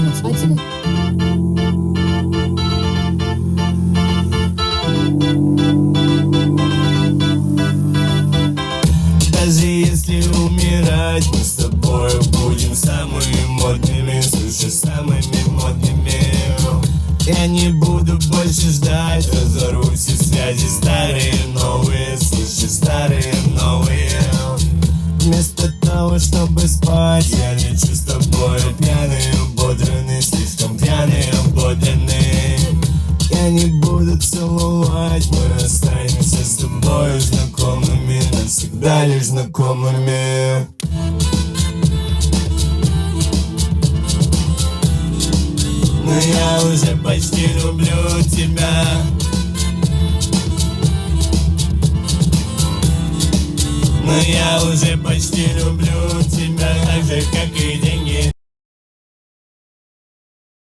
iTunes. Даже если умирать, мы с тобой будем самыми модными. Слушай, самыми модными. Я не буду больше ждать, разорву все связи, старые, новые. Слушай, старые, новые. Вместо того, чтобы спать, я лечу с тобой пьяный, ободренный, слишком пьяный, ободренный. Я не буду целовать, мы останемся с тобой знакомыми, навсегда лишь знакомыми. Но я уже почти люблю тебя. Но я уже почти люблю тебя, так же, как и деньги,